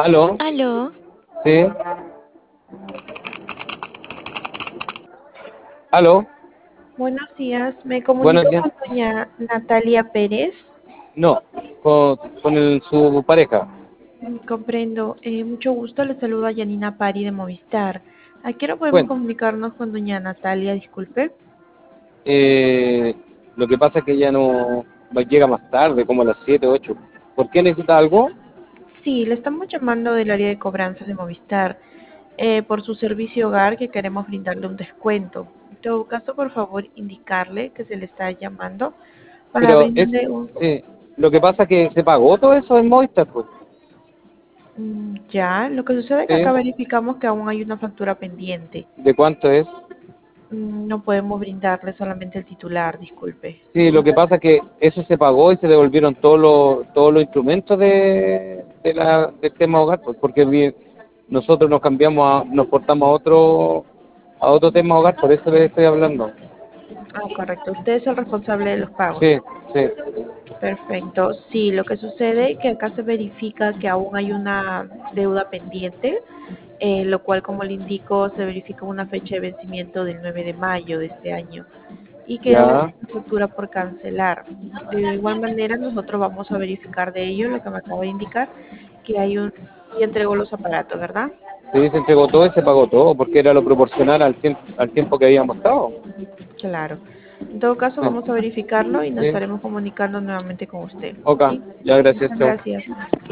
¿Aló? Aló, ¿Sí? ¿Aló? Buenos días, me Buenos comunico días. con doña Natalia Pérez. No, su pareja. Comprendo. Mucho gusto, le saludo a Yanina Pari de Movistar. ¿A qué hora podemos Bueno, comunicarnos con doña Natalia? Disculpe. eh, lo que pasa es que ella no llega más tarde, como a las 7, 8. ¿Por qué necesita algo? Sí, le estamos llamando del área de cobranzas de Movistar por su servicio hogar que queremos brindarle un descuento. En todo caso, por favor, indicarle que se le está llamando para Pero es, brindarle un... sí, lo que pasa es que se pagó todo eso en Movistar, pues. Ya, lo que sucede es que Sí. acá verificamos que aún hay una factura pendiente. ¿De cuánto es? No podemos brindarle solamente el titular, disculpe. Sí, lo que pasa es que eso se pagó y se devolvieron todos los instrumentos del tema hogar, pues, porque nosotros nos portamos a otro tema hogar, por eso les estoy hablando. Ah, correcto. Usted es el responsable de los pagos. Sí, sí, Perfecto. Sí, lo que sucede es que acá se verifica que aún hay una deuda pendiente, lo cual, como le indico, se verifica una fecha de vencimiento del 9 de mayo de este año y queda una ya. factura por cancelar. De igual manera, nosotros vamos a verificar de ello lo que me acaba de indicar, que hay un... y entregó los aparatos, ¿verdad? Sí, se entregó todo y se pagó todo, porque era lo proporcional al tiempo que habíamos estado. Claro. En todo caso, Sí, vamos a verificarlo y nos sí. estaremos comunicando nuevamente con usted. Ok, ¿Sí? ya, gracias, Muchas chao. gracias.